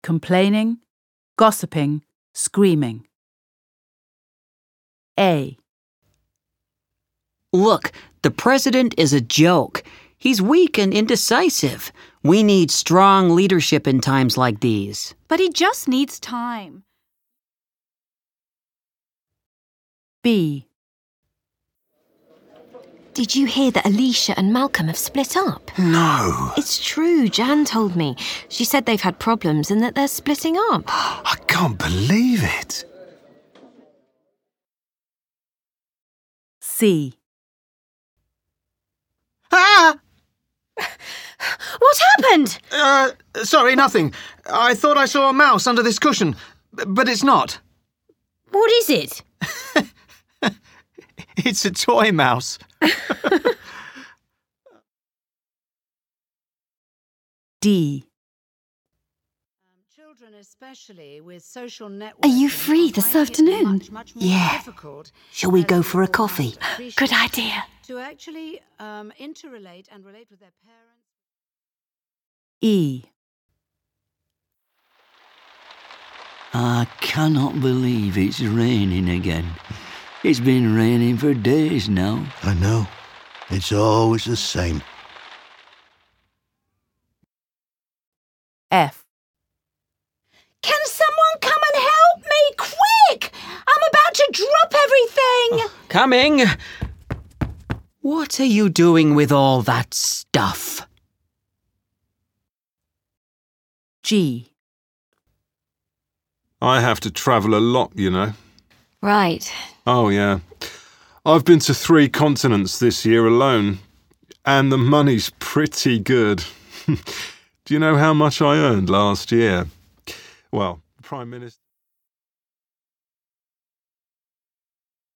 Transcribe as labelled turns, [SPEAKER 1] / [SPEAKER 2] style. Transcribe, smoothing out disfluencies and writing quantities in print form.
[SPEAKER 1] complaining, gossiping, screaming. A.
[SPEAKER 2] Look, the president is a joke. He's weak and indecisive. We need strong leadership in times like these.
[SPEAKER 3] But he just needs time.
[SPEAKER 1] B.
[SPEAKER 4] Did you hear that Alicia and Malcolm have split up?
[SPEAKER 5] No.
[SPEAKER 4] It's true, Jan told me. She said they've had problems and that they're splitting up.
[SPEAKER 5] I can't believe it.
[SPEAKER 1] C.
[SPEAKER 5] Ah!
[SPEAKER 3] What happened?
[SPEAKER 5] Sorry, nothing. I thought I saw a mouse under this cushion, but it's not.
[SPEAKER 3] What is it?
[SPEAKER 5] It's a toy mouse.
[SPEAKER 1] D.
[SPEAKER 6] Children especially with social networking.
[SPEAKER 4] Are you free this afternoon?
[SPEAKER 6] Much more
[SPEAKER 2] Yeah.
[SPEAKER 6] difficult
[SPEAKER 2] Shall we go
[SPEAKER 6] as
[SPEAKER 2] for a
[SPEAKER 6] people
[SPEAKER 2] coffee?
[SPEAKER 6] appreciate
[SPEAKER 4] Good idea.
[SPEAKER 6] To actually interrelate and relate with their parents.
[SPEAKER 1] E.
[SPEAKER 7] I cannot believe it's raining again. It's been raining for days now.
[SPEAKER 8] I know. It's always the same.
[SPEAKER 1] F.
[SPEAKER 3] Can someone come and help me? Quick! I'm about to drop everything!
[SPEAKER 2] Coming! What are you doing with all that stuff?
[SPEAKER 1] G.
[SPEAKER 9] I have to travel a lot, you know.
[SPEAKER 4] Right.
[SPEAKER 9] Oh, yeah. I've been to 3 continents this year alone, and the money's pretty good. Do you know how much I earned last year? Well, the Prime Minister...